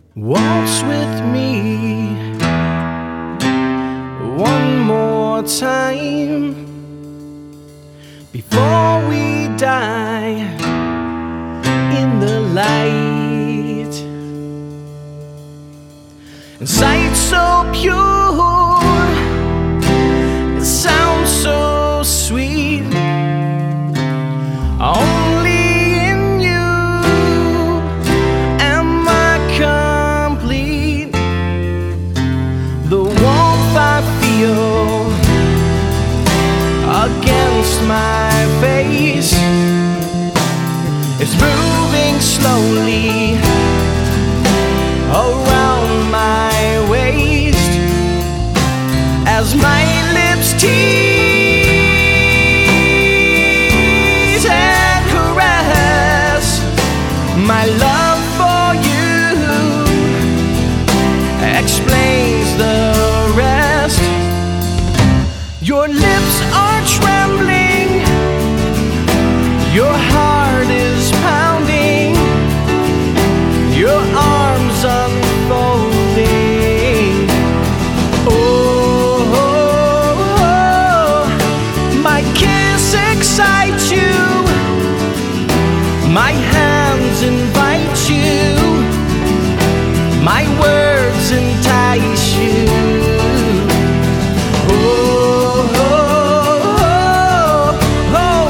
Waltz with me one more time before we die in the light. And sight so pure, it sounds so sweet. Only in you am I complete. The warmth I feel against my face is moving slowly around my waist as my lips tease and caress. My love for you explains the rest. Your lips are trembling, your heart is pounding, your arms unfolding. Oh, oh, oh, my kiss excites you, my hands invite you, my words entice you. Oh, oh, oh,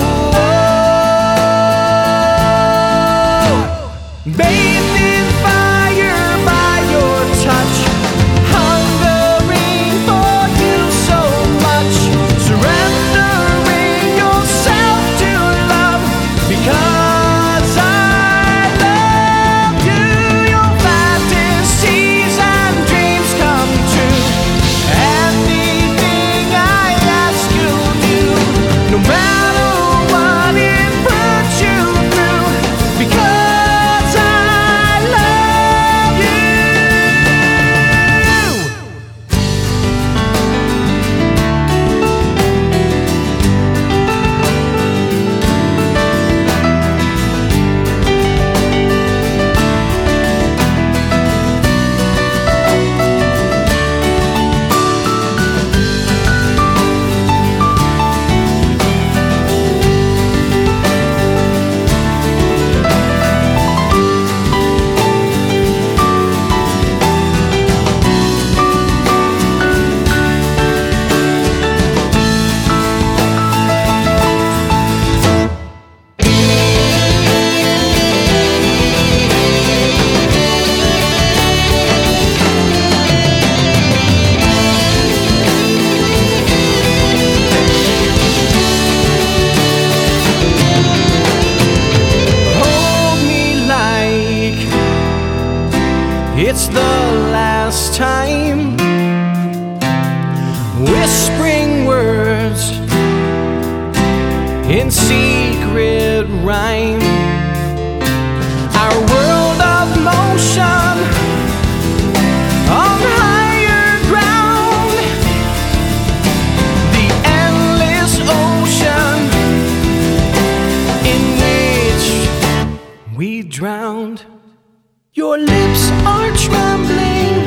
oh, oh. Bathed in fire by your touch, hungering for you so much, surrendering yourself to love because I love you. Your fantasies and dreams come true. Anything I ask you'll do, no matter what it puts you through, because I love you. It's the last time, whispering words in secret rhyme. Our world of motion on higher ground, the endless ocean in which we drowned. Your lips are trembling,